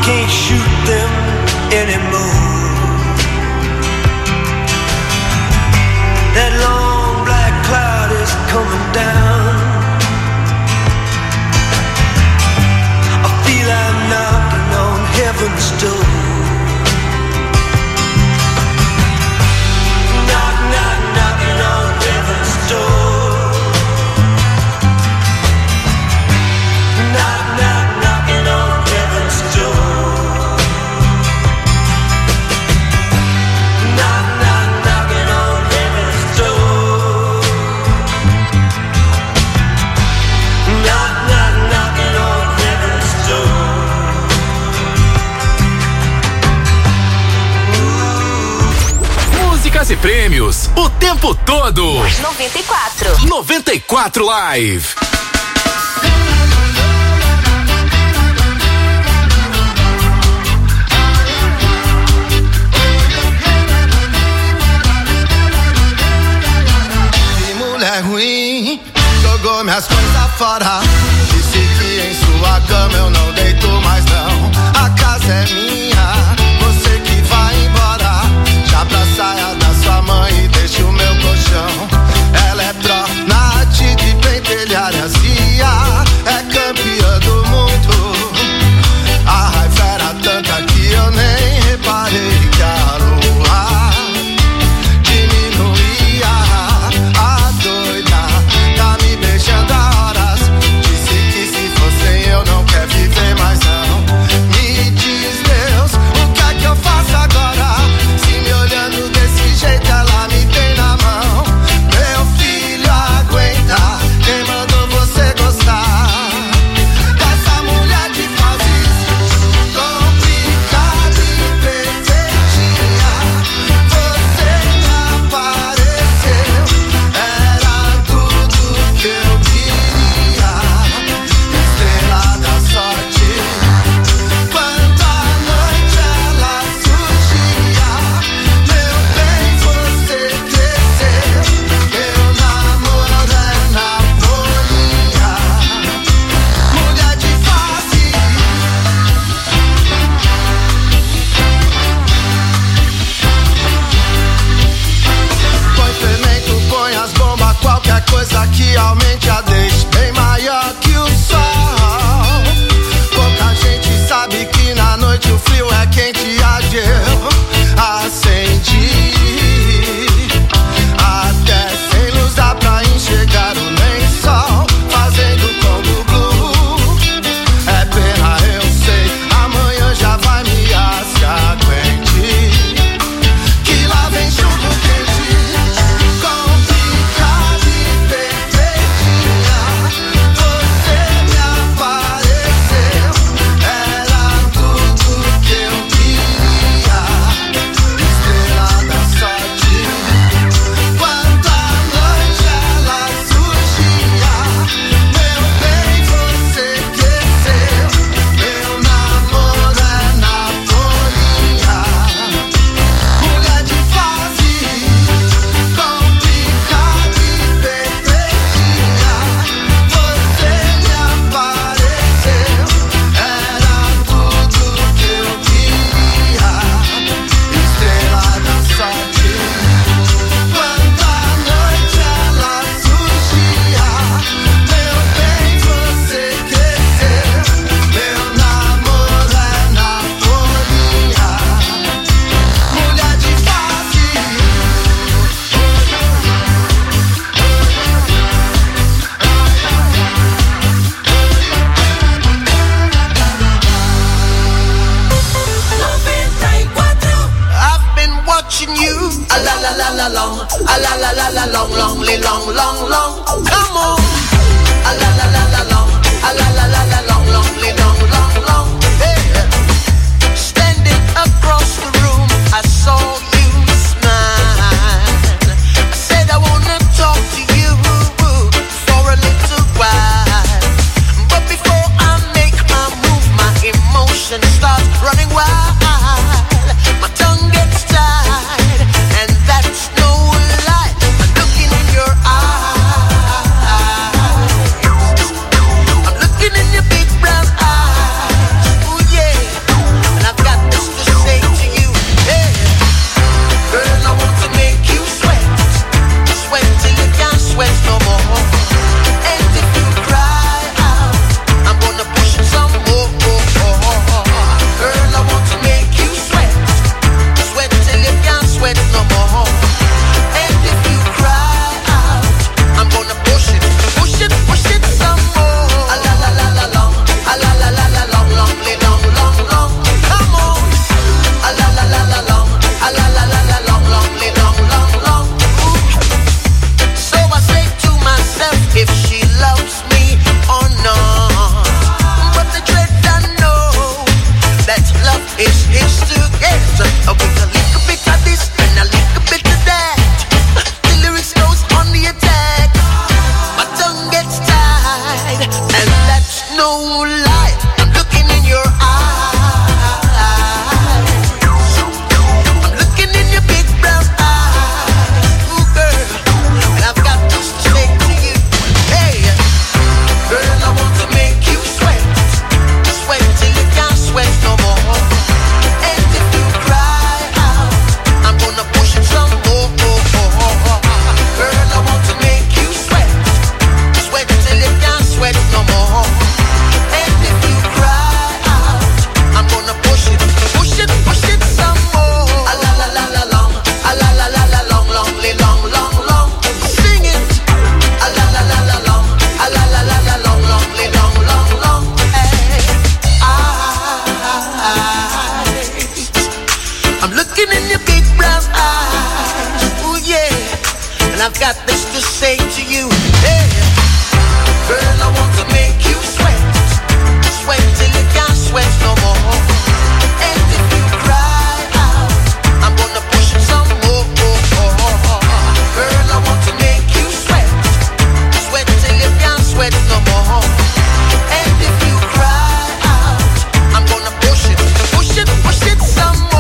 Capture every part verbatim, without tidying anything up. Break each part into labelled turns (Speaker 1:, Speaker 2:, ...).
Speaker 1: can't shoot them anymore. That long black cloud is coming down. I feel I'm knocking on heaven's door. Knock, knock, knocking on heaven's door. Knock, knock, knocking on heaven's door. Knock, knock, knocking on heaven's door. Knock, knock, knocking on heaven's door.
Speaker 2: Músicas e prêmios o tempo todo.
Speaker 3: noventa e quatro.
Speaker 2: noventa e quatro Live.
Speaker 4: Mulher ruim, jogou minhas coisas fora. Disse que em sua cama eu não deito mais não. A casa é minha, você que vai embora. Já pra saia da sua mãe e deixa o meu colchão. Ela é pró na arte de pentelharia. É campeã do mundo. A raiva era tanta que eu nem reparei que a lua diminuía. A doida tá me beijando há horas. Disse que se fosse eu não quer viver mais não. Me diz Deus, o que é que eu faço agora? Se me olhando desse jeito ela me tem na mão. Meu filho aguenta, quem mandou você gostar dessa mulher de fases complicada e perfeitinha? Você me apareceu, era tudo que eu queria. Estrela da sorte, quando a noite ela surgia. Meu bem, você cresceu, meu namoro é na folhinha. Mulher de face, põe fermento, põe as bombas, qualquer coisa que aumente a deixe bem maior que o sol. Pouca gente sabe que na noite o frio é quente e a gel acendi. Até sem luz dá pra enxergar o lençol fazendo como glue. É pena, eu sei, amanhã já vai me ascar. Aguente, que lá vem chuva quente, complicada e perfeitinha. Você me apareceu, era tudo que eu queria. Estrela da sorte, quando a noite ela surgia. Meu bem, você cresceu, meu namoro é na folhinha. Mulher de face, complicada e perfeitinha. Você me apareceu, era tudo que eu queria. Estrela da sorte, quando a noite ela surgia. Meu bem, você cresceu, meu namoro é na folhinha. Mulher de face,
Speaker 1: noventa e quatro.
Speaker 4: I've been watching you a la la la la long, a la la la la long, long, li- long, long, long. Come on, a la la la la long, a la la la la long, long, li- long, long, long. Hey. Standing across the room, I saw you smile. I said I wanna talk to you for a little while, but before I make my move, my emotions start running wild. My tongue gets tied, and that's no lie. I'm looking in your eyes. I'm looking in your big brown eyes. Ooh yeah. I've got this to say to you. Hey, girl, I want to make you sweat, sweat till you can't sweat no more. And if you cry out, I'm gonna push it some more. Girl, I want to make you sweat, sweat till you can't sweat no more. And if you cry out, I'm gonna push it, push it, push it some more.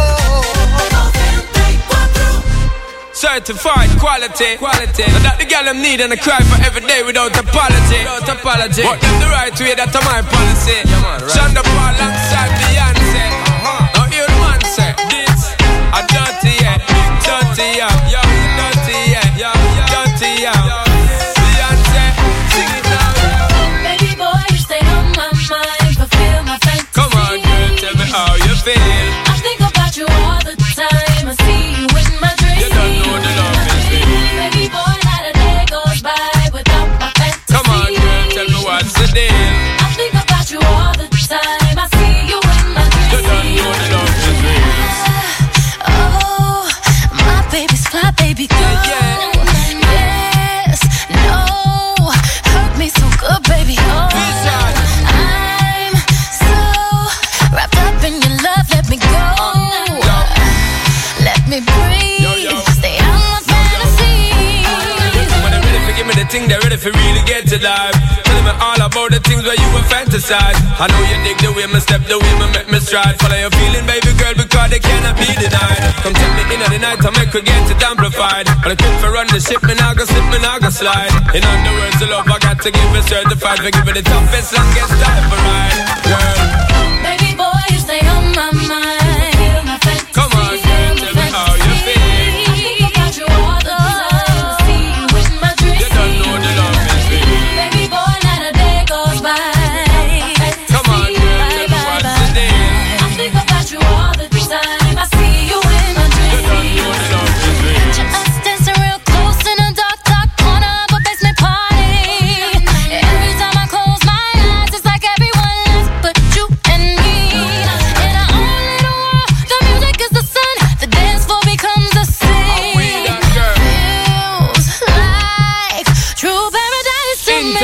Speaker 3: Certified quality, quality. Now that the girl them need and I cry for every day without apology, without apology. But them the right way, that's my policy. Yeah, man, right. Shonda Paul alongside Beyonce. Uh-huh. Now hear the man say, this a dirty yeah, dirty yeah, yeah, dirty yeah, yeah, dirty yeah. Beyonce, sing it now.
Speaker 5: Baby boy, you stay on my mind, fulfill my fantasy.
Speaker 3: Come on, girl, tell me how you feel.
Speaker 5: I think about you all the time. I see you in my dreams.
Speaker 3: You don't know the love is real.
Speaker 5: Baby boy, not a day goes by without my fantasy.
Speaker 3: Come on, girl, tell me what's the deal.
Speaker 5: I think about you all the time. I see you in my dreams.
Speaker 3: You don't know the love is real.
Speaker 5: Oh, my baby's fly, baby girl.
Speaker 3: Yeah, yeah.
Speaker 5: Yes, no, hurt me so good, baby. Oh, I'm so wrapped up in your love. Let me go. Let me breathe.
Speaker 3: Yo, yo.
Speaker 5: Stay out my fantasy.
Speaker 3: When they're ready for give me the thing, they're ready for really get to life. Telling me all about the things where you were fantasize. I know you dig the way me step, the way me make me stride. Follow your feeling, baby girl, because they cannot be denied. Come take me in at the night, I make her get it amplified. But I quit for run the ship, me now go slip, me now go slide. In other words, the love I got to give it certified. For give it the toughest, longest time for ride. Girl,
Speaker 5: Baby boy, you stay on my mind. Feel my fantasy.
Speaker 3: come on, girl, tell me how you feel.
Speaker 5: I think about you all the time. I see you in my dreams.
Speaker 3: You don't know the love is real.
Speaker 5: Baby boy, not a day goes by.
Speaker 3: Come on, girl, tell me what's the deal.
Speaker 5: I think about you all the time. I see you in my
Speaker 3: You don't
Speaker 5: dreams.
Speaker 3: know the love is real.
Speaker 5: Picture us dancing real close in a dark, dark corner of a basement party. Every time I close my eyes, it's like everyone else but you and me. In our own little world, the music is the sun. The dance floor becomes the
Speaker 3: Oh, we
Speaker 5: scene.
Speaker 3: that girl.
Speaker 5: Feels like true paradise to me.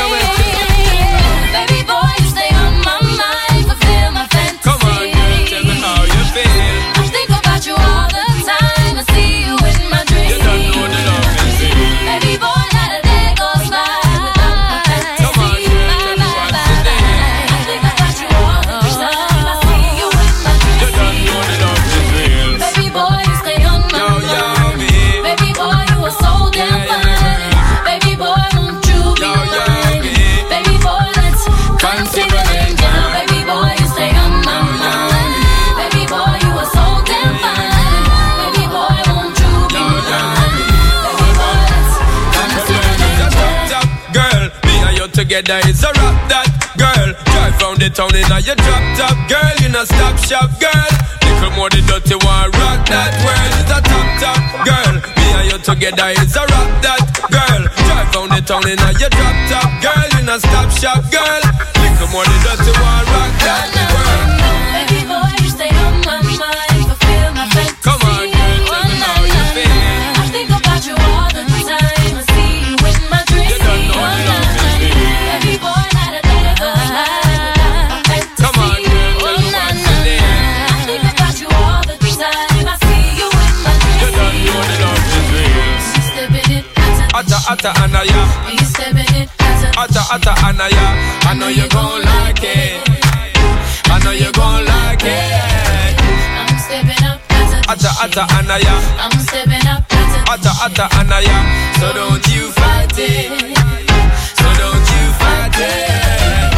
Speaker 5: Baby boy, you stay on my mind, fulfill my fantasy.
Speaker 3: Come on, girl, tell me how you feel.
Speaker 5: I think about you all the time. I see you in my dreams.
Speaker 3: You don't know the love is real.
Speaker 5: Baby boy, not a day goes by without my fantasy.
Speaker 3: Come on, girl, tell me what's the deal.
Speaker 5: I think about you all the time. I see you in my
Speaker 3: You
Speaker 5: dreams.
Speaker 3: don't know the love is real.
Speaker 5: Baby boy, you stay on my
Speaker 3: Yo, yo,
Speaker 5: mind.
Speaker 3: babe.
Speaker 5: Baby boy, you are so damn
Speaker 3: Yeah,
Speaker 5: fine. Baby boy, won't you be
Speaker 3: Yo, yo,
Speaker 5: mine?
Speaker 3: babe.
Speaker 5: Baby boy, let's continue now. Baby boy, you stay on my mind. Baby boy, you are so damn fine. Baby boy, won't you be mine? Baby boy, let's continue
Speaker 3: Just
Speaker 5: now.
Speaker 3: top, top, girl. Me and you together is a rap that, girl. Drive round the town in a your drop top, girl. You know stop shop, girl. Little more the dirty one, rock that world. It's a top, top, girl. Me and you together is a rap that, girl. Drive round the town in a your drop top, girl. You know stop shop, girl. Little more the dirty one, rock that world.
Speaker 5: Baby boy, you stay on my mind, fulfill my fantasy.
Speaker 3: Come on, girl, tell me how you feel.
Speaker 5: I think about you all the time. I see you in my dreams.
Speaker 3: You don't know the love is real.
Speaker 5: Baby boy, not a day goes by without my fantasy.
Speaker 3: Come on, girl, tell me what's the deal.
Speaker 5: I think about you all the time. I see you in my
Speaker 3: You don't
Speaker 5: dreams.
Speaker 3: know the love is real.
Speaker 5: You stepping it as a
Speaker 3: Atta, atta, anaya.
Speaker 5: You stepping it as a
Speaker 3: Atta, atta, anaya. I know you gon' like it. I know you gon' like it.
Speaker 5: I'm stepping up as a
Speaker 3: Atta, atta, anaya.
Speaker 5: I'm stepping up as a
Speaker 3: Atta, atta, anaya. So don't you fight it. So don't you fight it.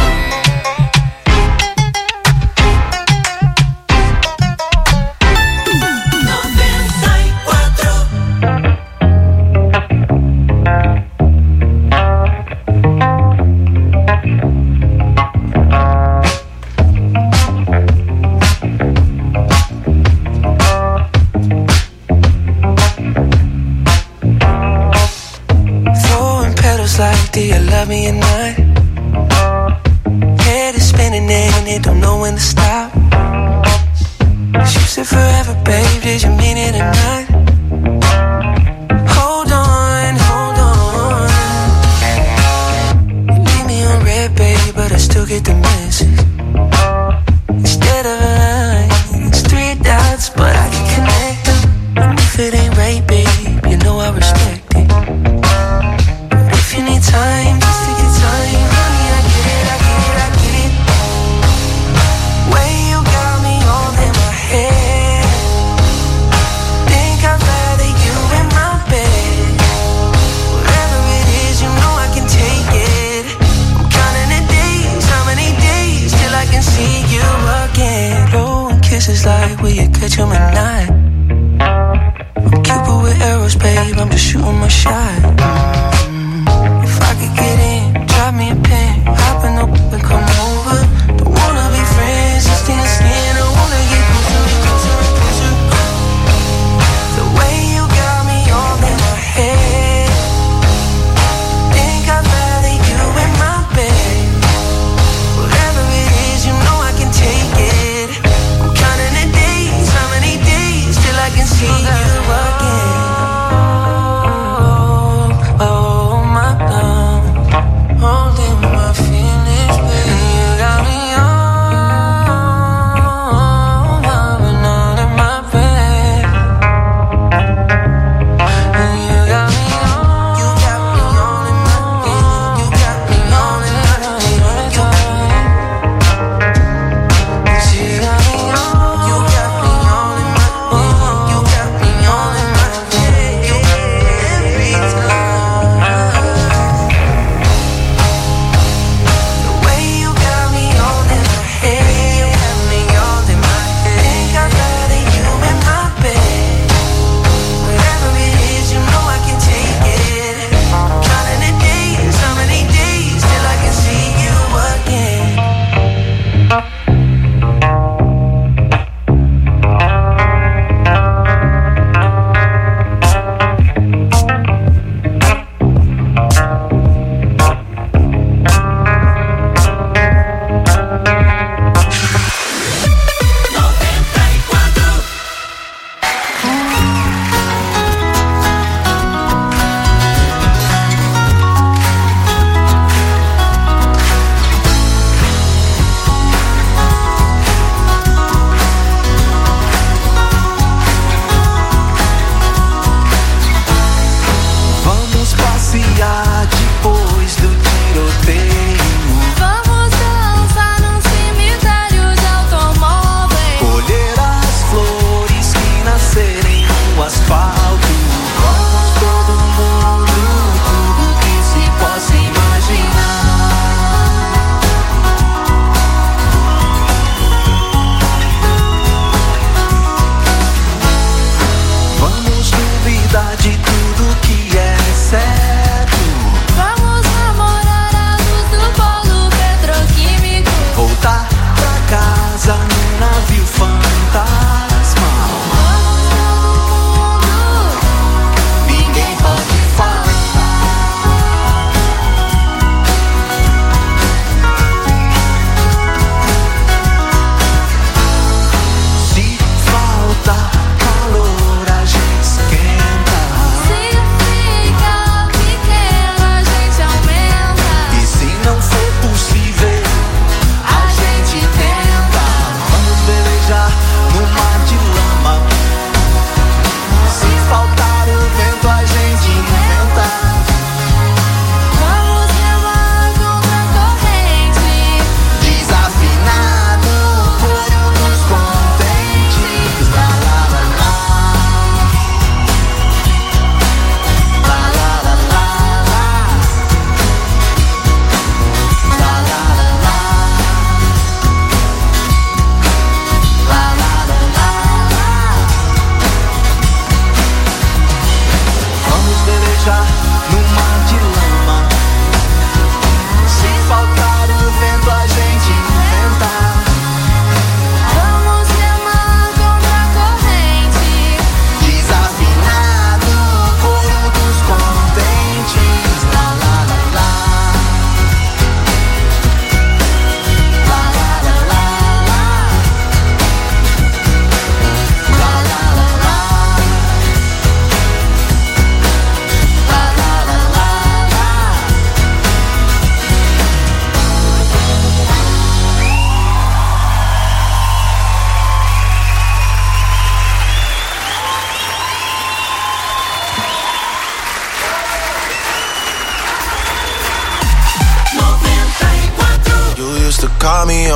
Speaker 4: noventa y cuatro.
Speaker 1: Throwing petals like, do you love me or not? Head is spinning and it don't know when to stop. You said forever, babe, did you mean it or not? Hold on, hold on. dots, but I can connect them. And if it ain't right, babe, you know I respect it. But if you need time, just take your time. Honey, I get it, I get it, I get it. Way you got me all in my head. Think I'd rather you in my bed. Whatever it is, you know I can take it. I'm counting the days, how many days till I can see you again. Blowing kisses like will you catch 'em at night. I'm Cupid with arrows, babe, I'm just shooting my shot. Mm. If I could get in, drop me a pin, hop in the whip and come over. Don't wanna be friends, just in the skin, I wanna get closer, closer, closer. The way you got me all in my head. Think I'd rather you in my bed. Whatever it is, you know I can take it. I'm counting the days, how many days till I can see you again. Oh, oh my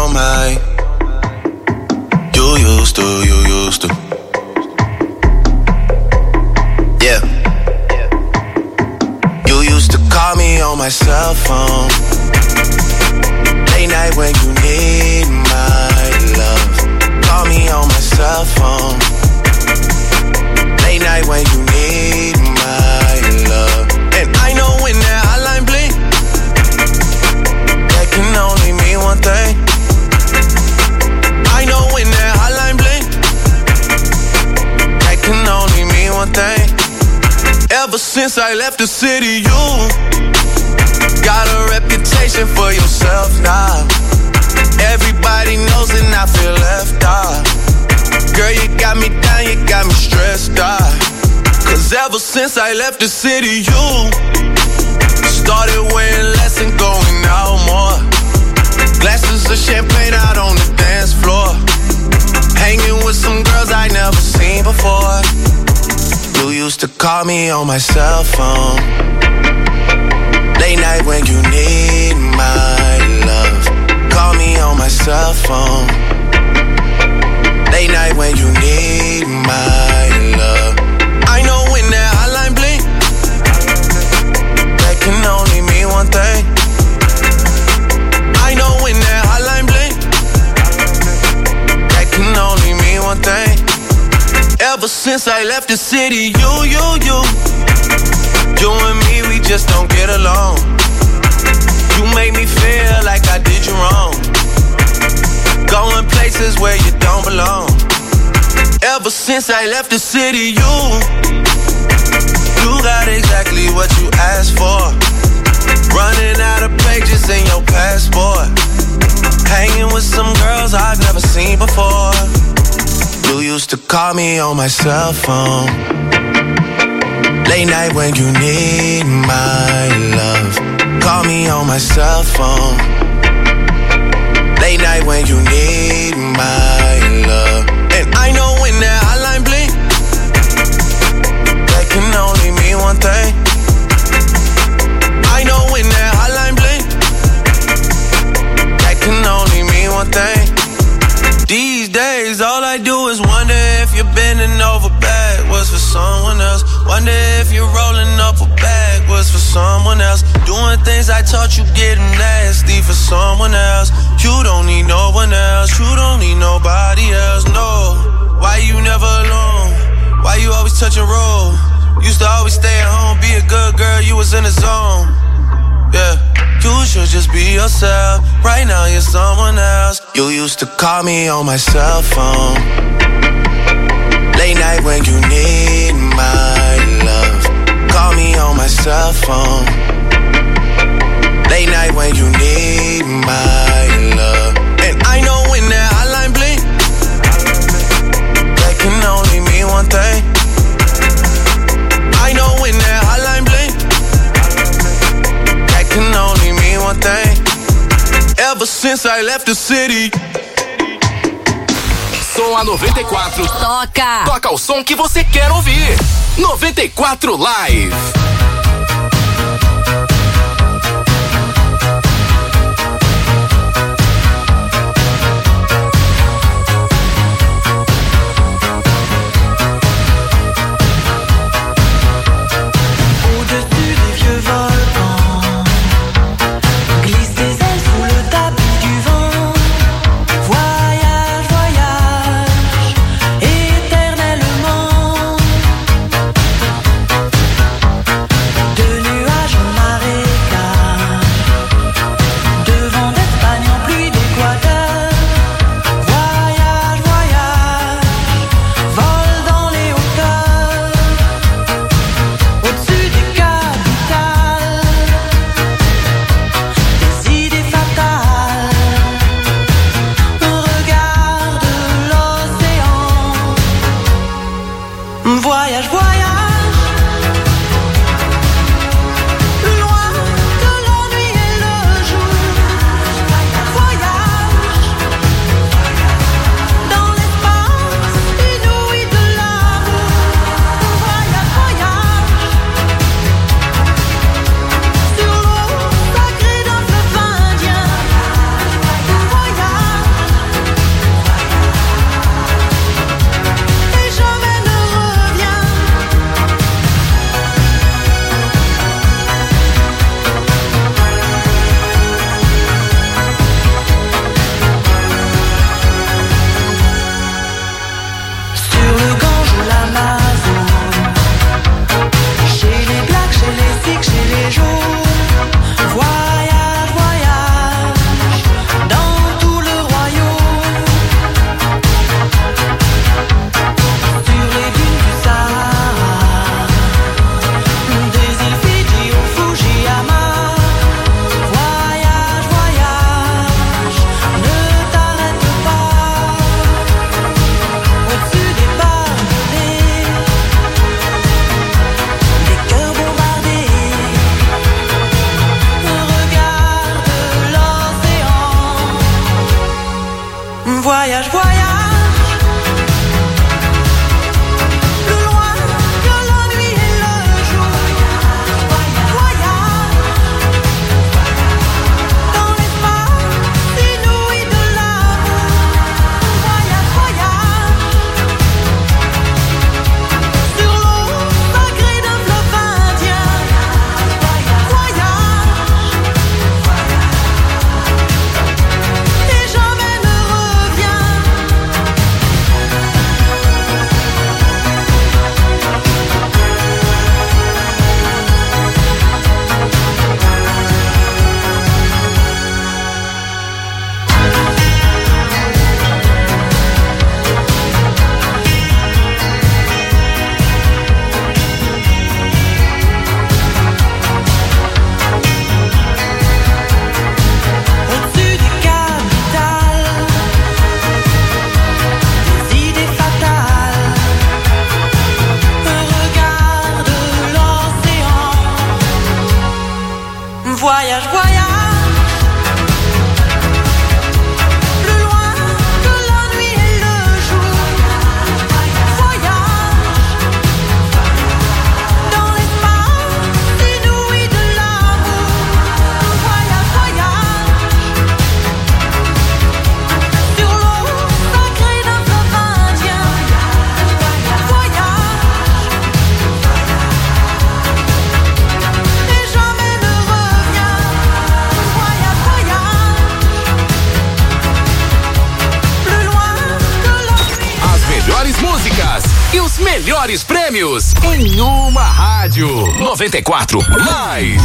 Speaker 6: on my. You used to, you used to. Yeah. You used to call me on my cell phone. Late night when you need my love. Call me on my cell phone. Late night when you need my love. And I know when that hotline blink, that can only mean one thing. I know when that hotline blink, that can only mean one thing. Ever since I left the city, you got a reputation for yourself now. Everybody knows and I feel left out. Girl, you got me down, you got me stressed out. Cause ever since I left the city, you started wearing less and going out more. Glasses of champagne out on the dance floor. Hanging with some girls I never seen before. You used to call me on my cell phone. Late night when you need my love. Call me on my cell phone. Late night when you need my love. I know when that hotline blink, that can only mean one thing. I know when that hotline blink, that can only mean one thing. Ever since I left the city, you, you, you You and me, we just don't get along. You make me feel like I did you wrong. Going places where you don't belong. Ever since I left the city, you You got exactly what you asked for. Running out of pages in your passport. Hanging with some girls I've never seen before. You used to call me on my cell phone. Late night when you need my love. Call me on my cell phone. Late night when you need my love. And I know when that hotline blink, that can only mean one thing. I know when that hotline blink, that can only mean one thing. These days, all I do is wonder if you're bending over backwards for someone else. Wonder if you're rolling up a backwards for someone else. Doing things I taught you getting nasty for someone else. You don't need no one else. You don't need nobody else, no. Why you never alone? Why you always touch a roll? Used to always stay at home, be a good girl, you was in the zone. Yeah. You should just be yourself. Right now you're someone else. You used to call me on my cell phone. Late night when you need my love. Call me on my cell phone. Late night when you need my love. And I know when that hotline blink, that can only mean one thing. I know when that hotline blink, that can only mean one thing. Ever since I left the city.
Speaker 2: Som a noventa e quatro.
Speaker 7: Toca!
Speaker 2: Toca o som que você quer ouvir. noventa e quatro Live.
Speaker 8: Voyage
Speaker 2: músicas e os melhores prêmios em uma rádio. noventa e quatro Live.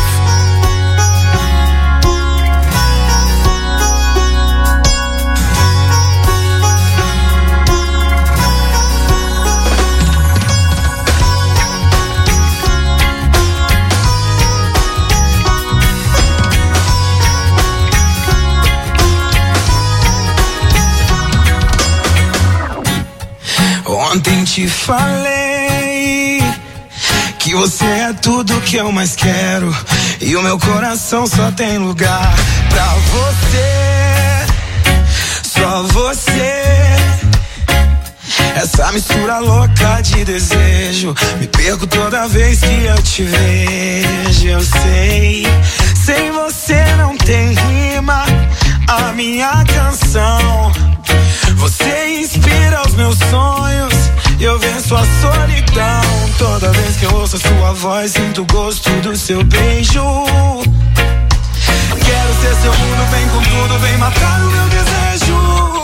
Speaker 7: Ontem te falei que você é tudo que eu mais quero, e o meu coração só tem lugar pra você, só você. Essa mistura louca de desejo, me perco toda vez que eu te vejo. Eu sei, sem você não tem rima a minha canção. Você inspira os meus sonhos e eu venço a solidão. Toda vez que eu ouço a sua voz, sinto o gosto do seu beijo. Quero ser seu mundo, vem com tudo, vem matar o meu desejo.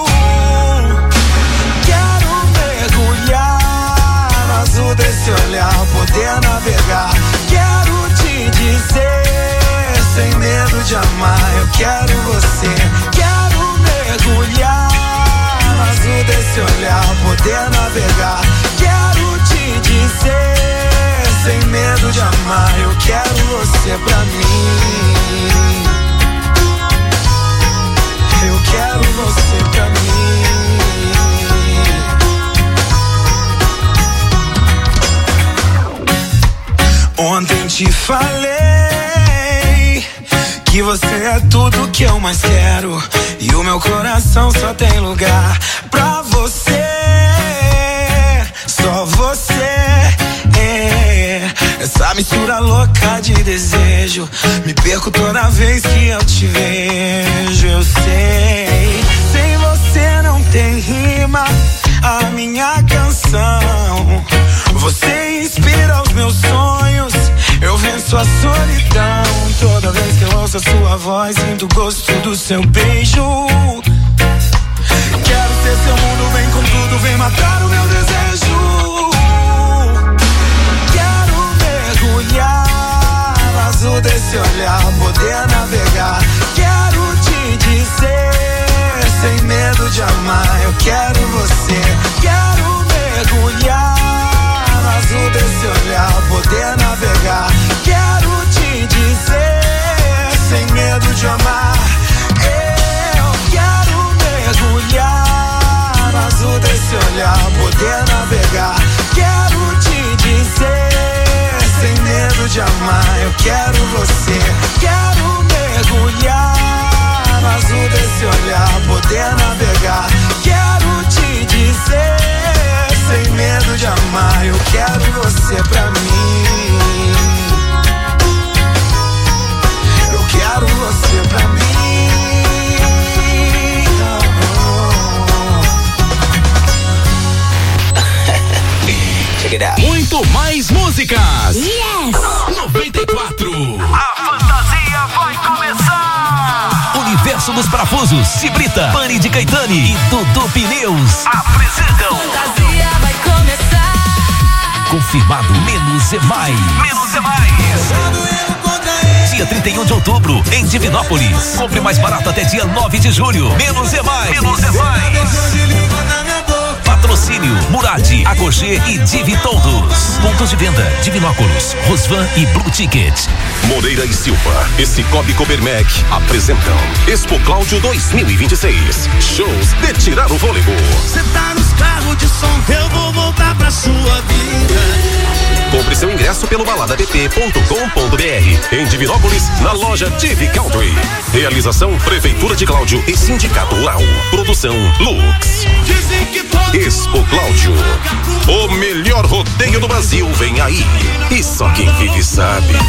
Speaker 7: Quero mergulhar no azul desse olhar, poder navegar. Quero te dizer, sem medo de amar, eu quero você. Quero mergulhar no azul desse olhar, poder navegar. Quero te dizer, sem medo de amar, eu quero você pra mim. Eu quero você pra mim. Ontem te falei que você é tudo que eu mais quero, e o meu coração só tem lugar pra você, só você. É. Essa mistura louca de desejo, me perco toda vez que eu te vejo. Eu sei, sem você não tem rima a minha canção. Você inspira os meus sonhos, eu venço a solidão. Toda vez que eu ouço a sua voz, sinto o gosto do seu beijo. Quero ser seu mundo, vem com tudo, vem matar o meu desejo. Quero mergulhar no azul desse olhar, poder navegar. Quero te dizer, sem medo de amar, eu quero você. Quero mergulhar no azul desse olhar, poder navegar. Quero te dizer, sem medo de amar, eu quero mergulhar no azul desse olhar, poder navegar. Quero te dizer, sem medo de amar, eu quero você. Quero mergulhar no azul desse olhar, poder navegar. Quero te dizer, sem medo de amar, eu quero você pra mim. Eu quero você pra mim. Check it out.
Speaker 2: Muito mais músicas.
Speaker 5: Yes!
Speaker 2: noventa e quatro.
Speaker 8: A fantasia vai começar.
Speaker 2: Universo dos Parafusos, Cibrita, Pani de Caetani e Dudu Pneus
Speaker 8: Apresentam
Speaker 5: Fantasia vai começar.
Speaker 2: Confirmado Menos é Mais.
Speaker 8: Menos é Mais.
Speaker 2: Dia trinta e um de outubro, em Divinópolis. Compre mais barato até dia nove de julho. Menos é Mais.
Speaker 8: Menos é Mais.
Speaker 2: Patrocínio Murad, Agogê e Divi Todos. Pontos de venda: Divinópolis, Rosvan e Blue Ticket.
Speaker 9: Moreira e Silva e Cicobi Copermec apresentam Expo Cláudio dois mil e vinte e seis. Shows de tirar o fôlego.
Speaker 10: Sentar nos carros de som, eu vou voltar pra sua vida.
Speaker 9: Compre seu ingresso pelo balada b p ponto com ponto b r. Em Divinópolis, na loja Divi Country. Realização Prefeitura de Cláudio e Sindicato Rural. Produção Lux. Expo Cláudio. O melhor rodeio do Brasil vem aí. E só quem vive sabe.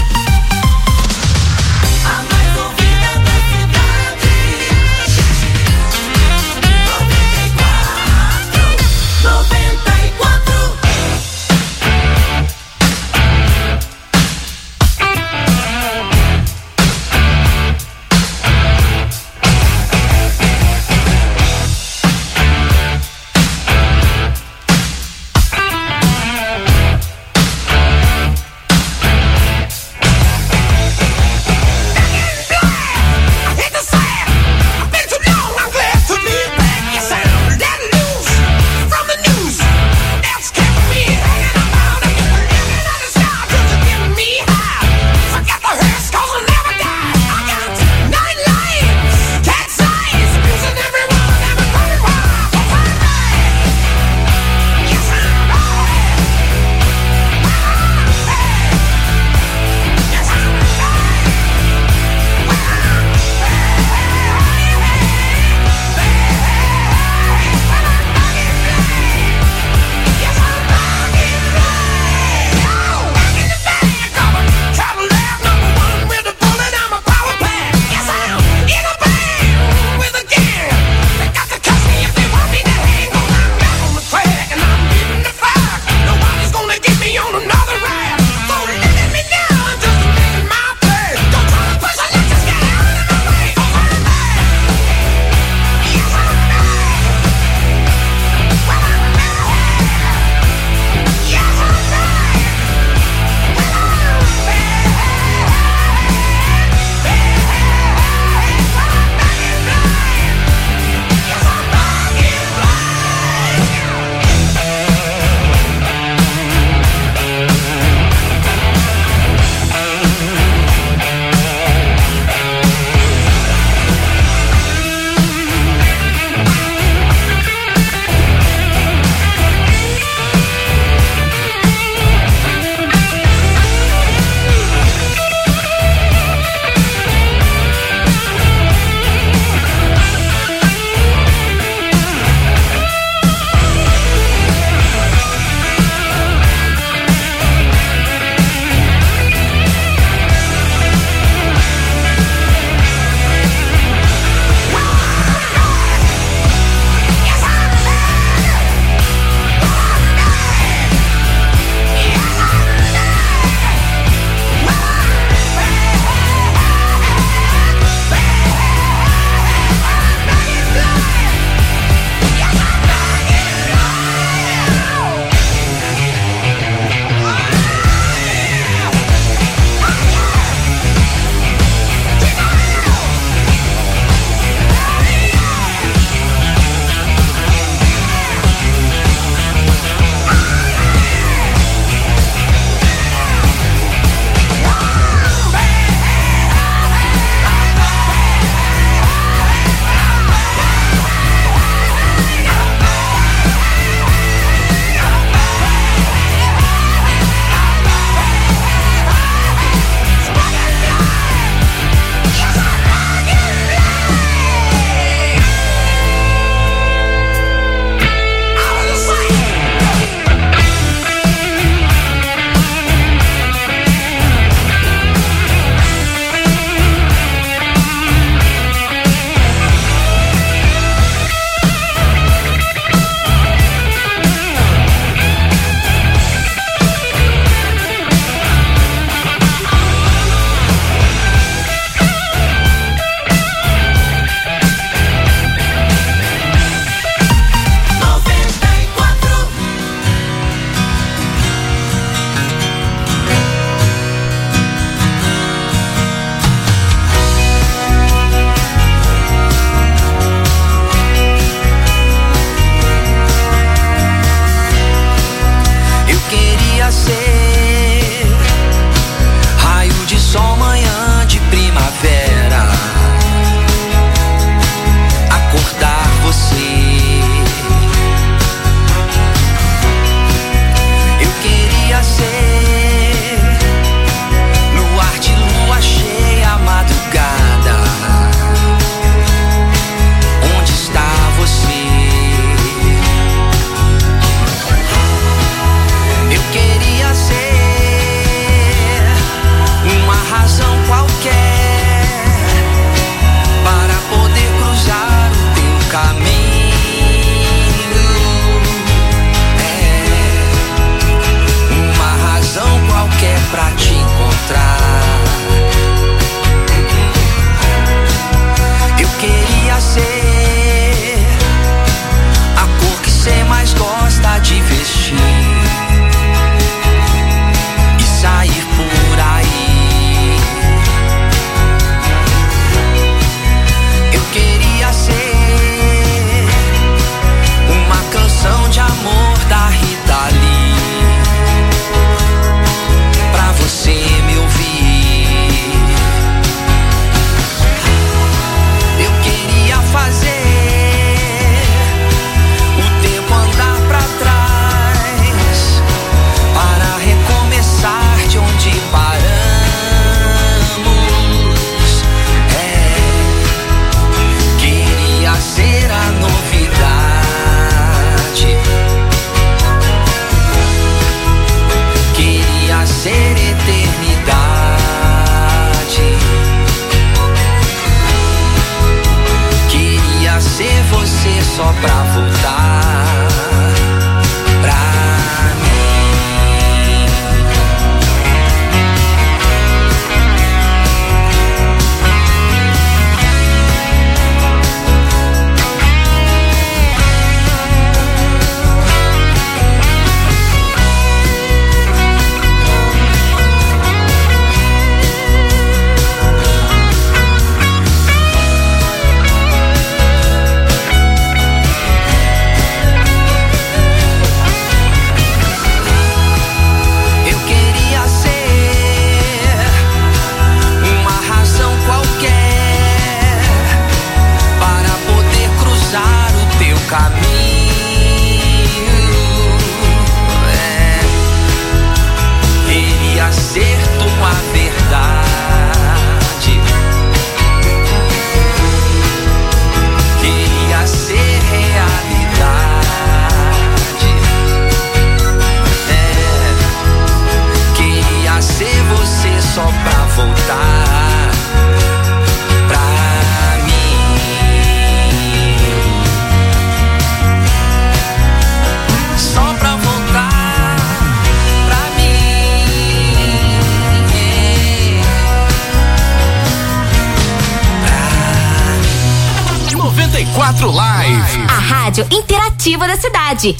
Speaker 2: quatro Live.
Speaker 11: A rádio interativa da cidade.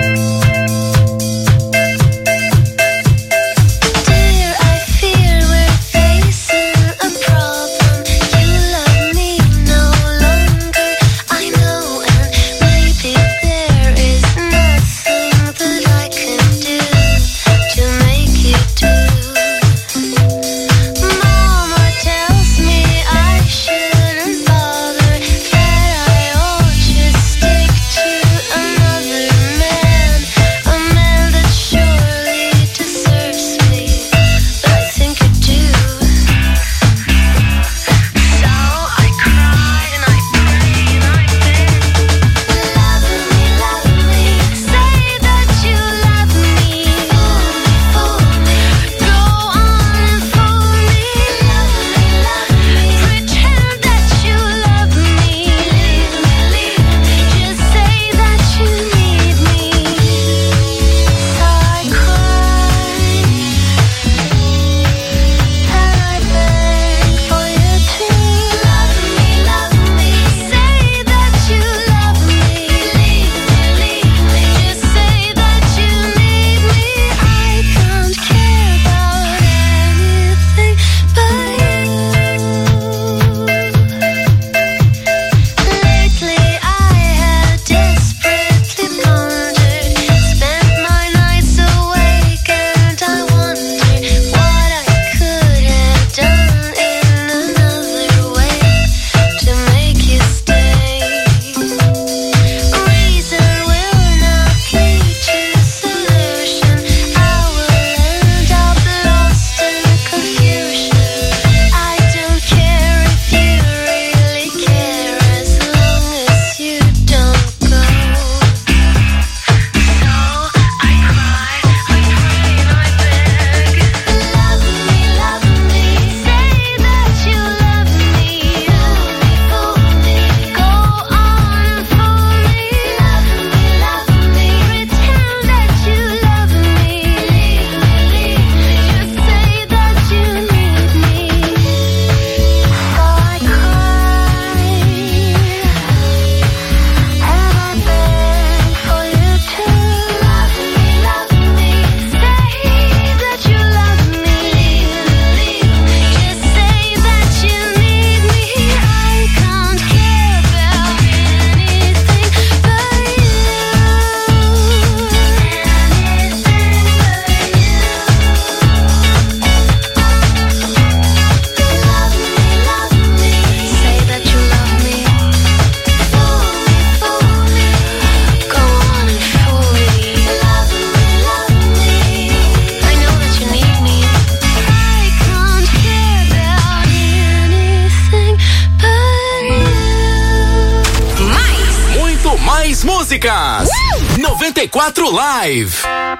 Speaker 2: Músicas uh! noventa e quatro Live.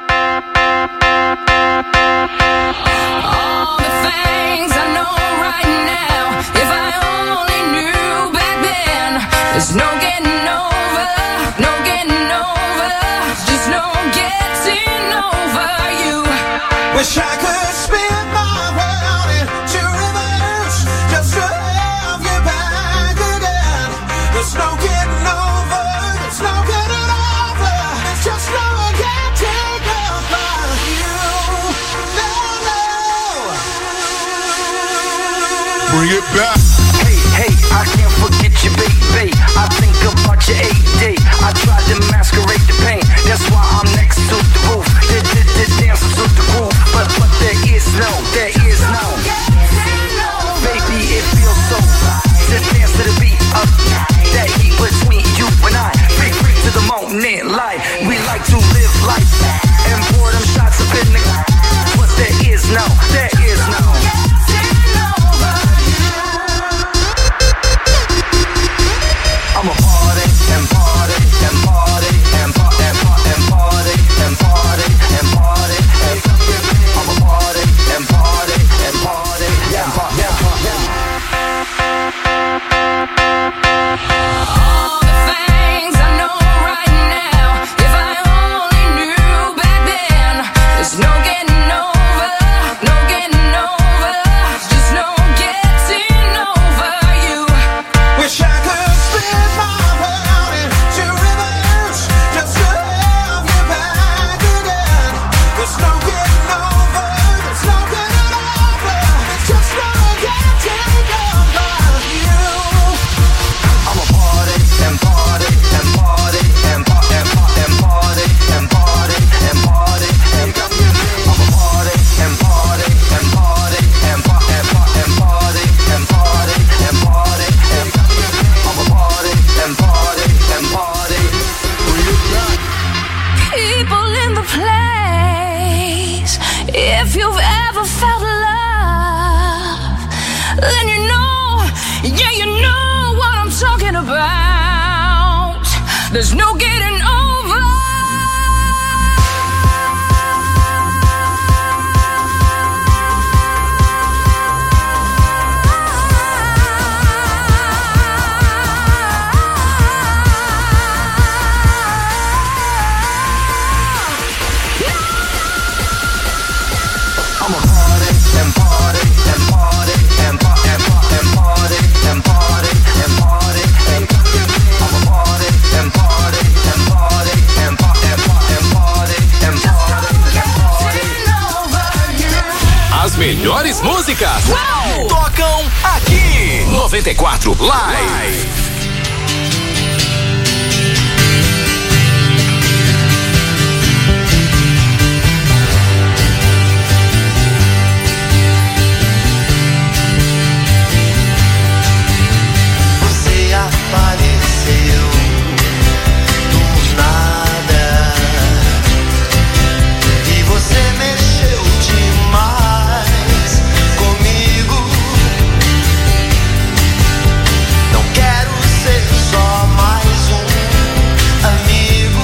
Speaker 12: All the things I know right now, if I only knew back then, there's no getting over, no getting over, just no getting over you.
Speaker 7: Wish I could spin my world into reverse, just to have you back again. There's no getting over, there's no getting over, there's just no getting over you. No, no.
Speaker 6: Bring it back.
Speaker 13: Hey, hey, I can't forget you, baby. I think about your A D. I tried to masquerade the pain, that's why I'm next to the roof. Did, did, did dance to the groove, but, but there is no, there is no. Baby, it feels so to dance to the beat of that heat between you and I. Free, free to the moment, light. We like to live life and pour them shots up in the. But there is no, there is no. I'm a party and party and party and party and party and party and party and
Speaker 12: If you've ever felt love, then you know, yeah, you know what I'm talking about. There's no getting over.
Speaker 2: As melhores músicas Uau! Tocam aqui. noventa e quatro Live.
Speaker 7: Você apareceu do nada e você mexeu demais comigo. Não quero ser só mais um amigo.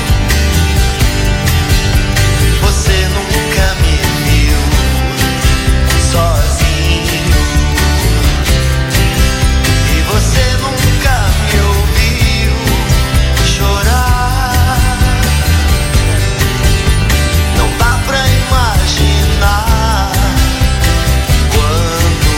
Speaker 7: Você nunca me viu sozinho e você nunca me ouviu chorar. Não dá pra imaginar quando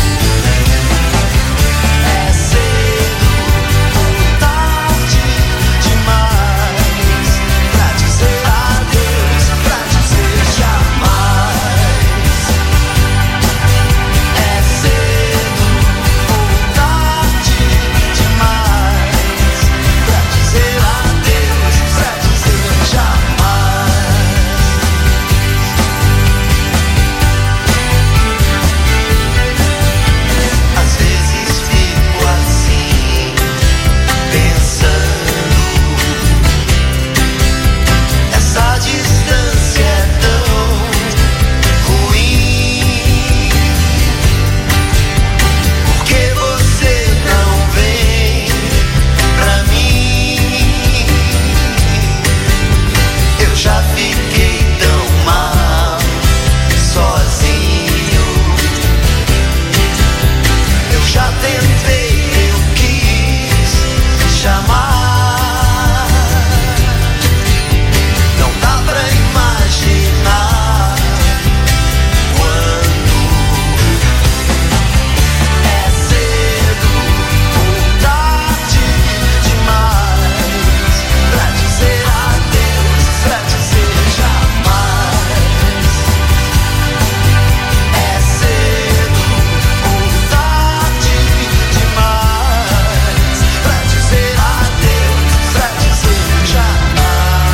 Speaker 7: é cedo ou tarde demais pra dizer adeus, pra dizer jamais. É cedo ou tarde demais pra dizer adeus, pra dizer jamais. Às vezes fico assim, pensando, essa distância é tão ruim. Porque você não vem pra mim? Eu já fiquei tão mal sozinho. Eu já tentei, eu quis chamar. Não dá pra imaginar quando é cedo ou tarde demais pra dizer adeus, pra dizer jamais. É cedo ou tarde demais pra dizer adeus, pra dizer jamais.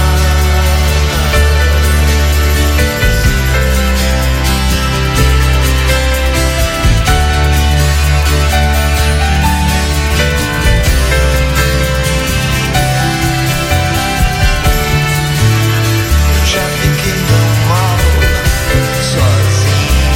Speaker 7: Eu já fiquei tão mal sozinho.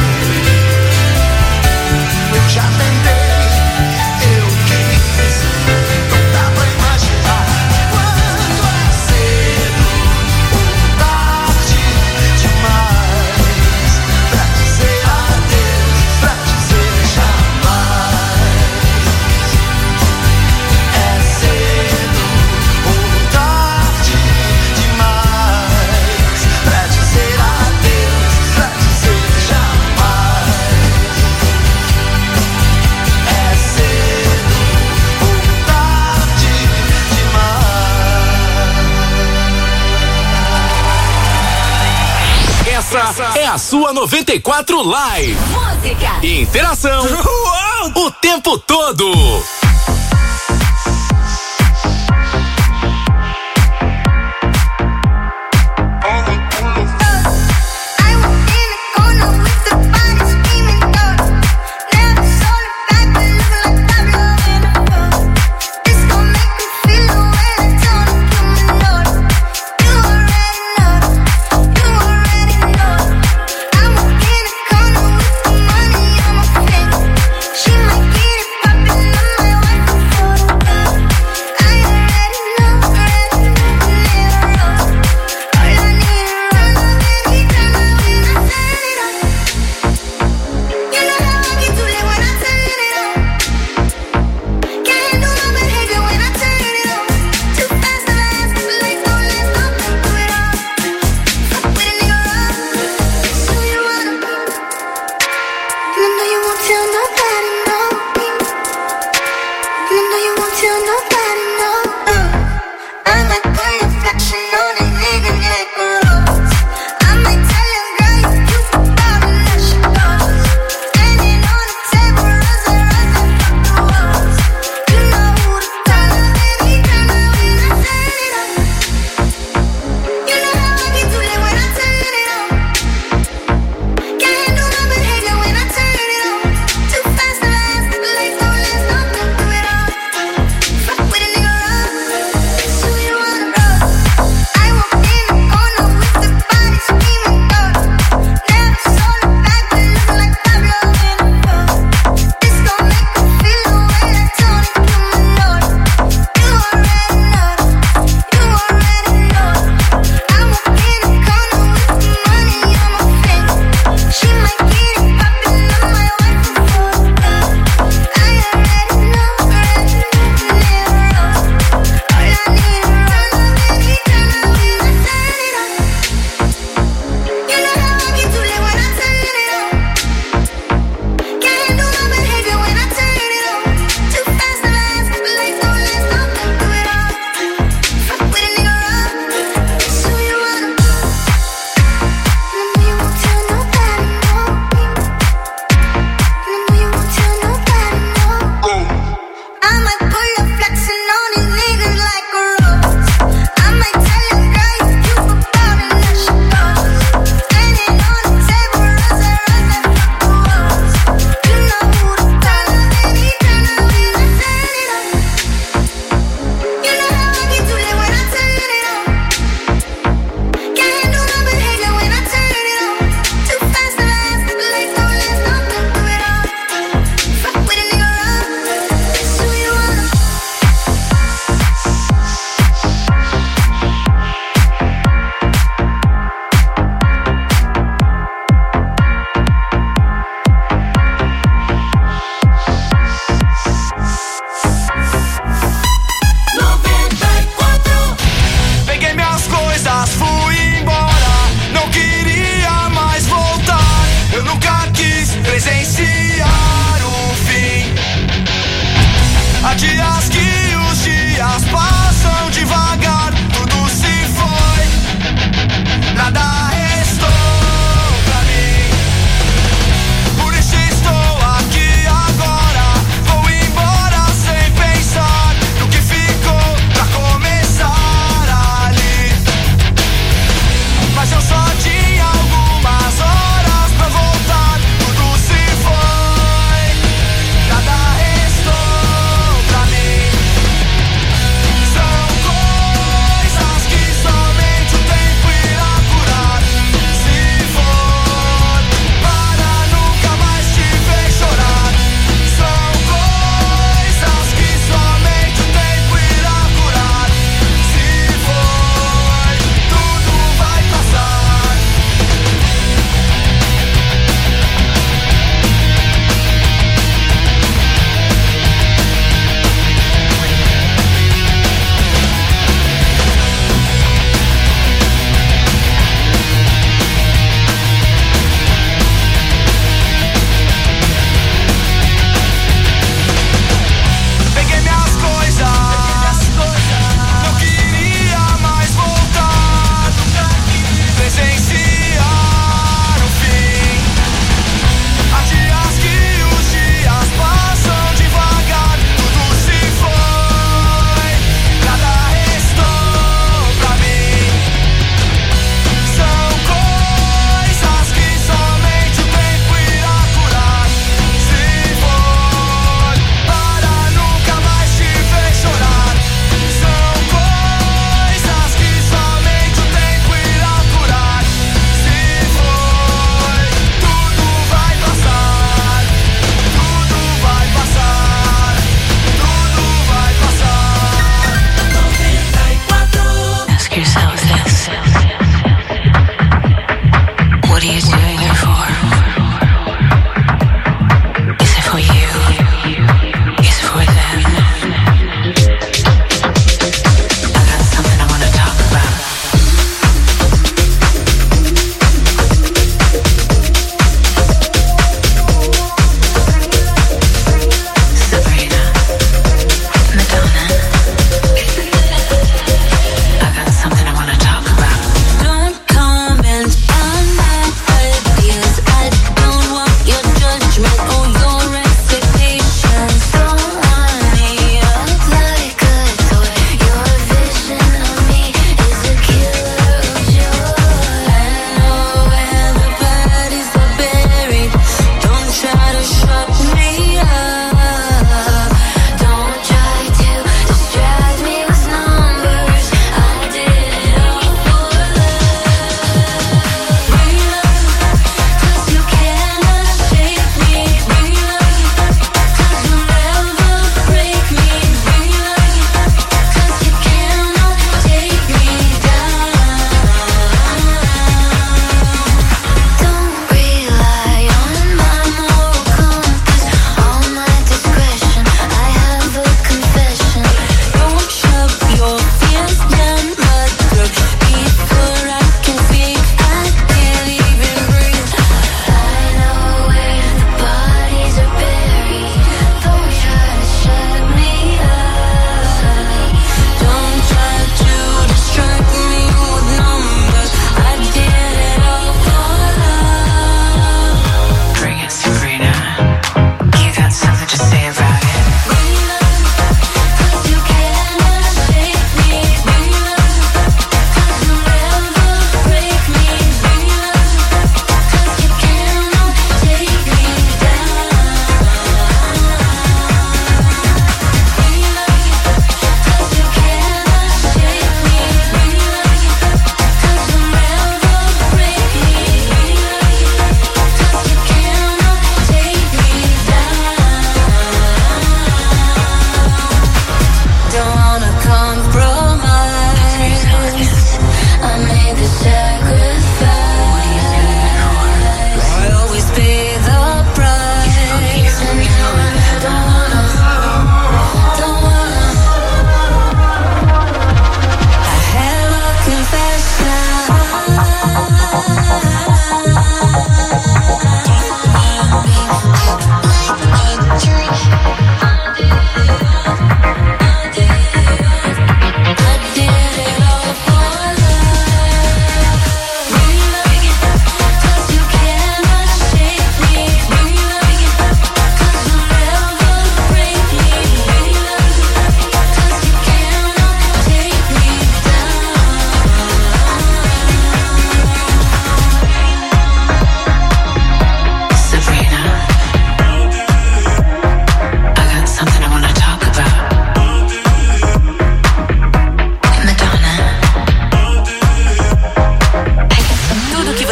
Speaker 7: Eu já tentei, eu quis. Não dá pra imaginar quando é cedo ou tarde demais pra dizer adeus, pra dizer jamais. É cedo ou tarde demais pra dizer adeus, pra dizer jamais. É cedo ou tarde demais.
Speaker 2: Essa é a sua noventa e quatro Live.
Speaker 11: Música.
Speaker 2: Interação o tempo todo.
Speaker 5: You already know.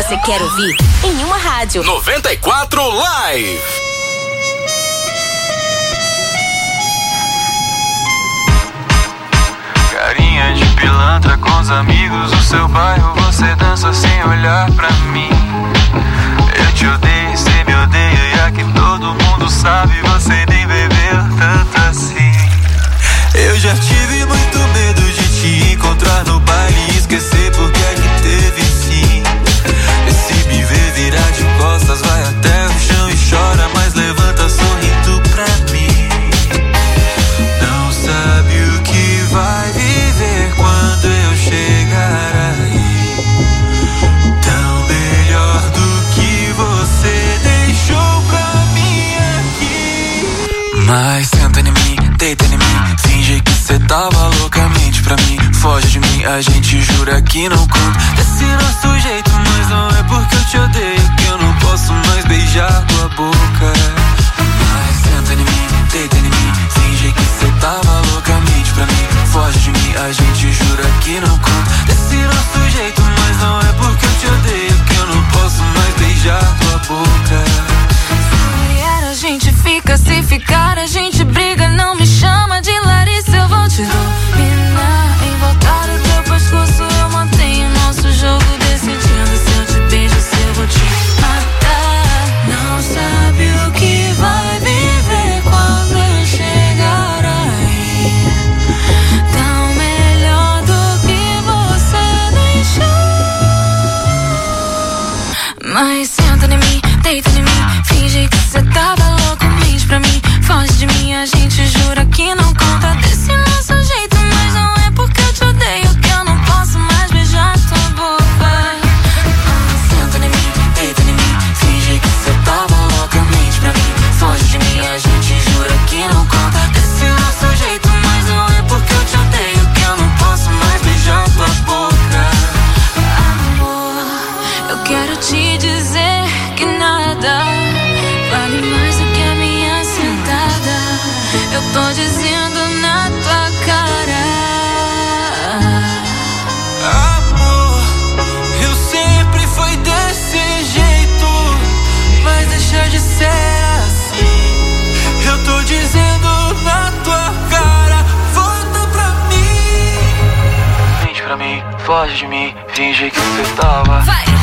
Speaker 11: você quer ouvir em uma rádio.
Speaker 2: noventa e quatro Live.
Speaker 14: Carinha de pilantra com os amigos do seu bairro, você dança sem olhar pra mim. Eu te odeio, cê me odeia, e aqui todo mundo sabe, você nem bebeu tanto assim. Eu já tive muito medo de te encontrar no baile e esquecer porque é que teve sim. E se me ver virar de costas, vai até o chão e chora, mas levanta sorrindo pra mim. Não sabe o que vai viver quando eu chegar aí. Tão melhor do que você deixou pra mim aqui. Mas senta em mim, deita em mim, finge que cê tava loucamente pra mim. Foge de mim, a gente jura que não conta desse nosso jeito, mas não é porque eu te odeio que eu não posso mais beijar tua boca. Mas senta em mim, deita em mim, finge que cê tava loucamente pra mim. Foge de mim, a gente jura que não conta desse nosso jeito, mas não é porque eu te odeio que eu não posso mais beijar tua boca.
Speaker 12: Se vier a gente fica, se ficar a gente briga. Não me chama de Larissa, eu vou te dominar. Em volta do teu pescoço eu mantenho nosso jogo decidindo. Se eu te beijo, se eu vou te matar. Não sabe o que vai viver quando eu chegar aí. Tão melhor do que você deixou. Mas senta em mim, deita em mim, finge que cê tava louco, mente pra mim. Foge de mim, a gente jura que não conta desse nosso jeito, mas não é porque eu te odeio que eu não posso mais beijar tua boca. Senta em mim, deita em mim, finge que cê tava louca, mente pra mim. Foge de mim, a gente jura que não conta desse nosso jeito, mas não é porque eu te odeio que eu não posso mais beijar tua boca. Amor, eu quero te dizer que nada vale mais do que a minha sentada. Eu tô dizendo na tua cara.
Speaker 14: Amor, eu sempre fui desse jeito, mas deixa de ser assim. Eu tô dizendo na tua cara, volta pra mim. Mente pra mim, foge de mim, finge que você tava.
Speaker 12: Vai!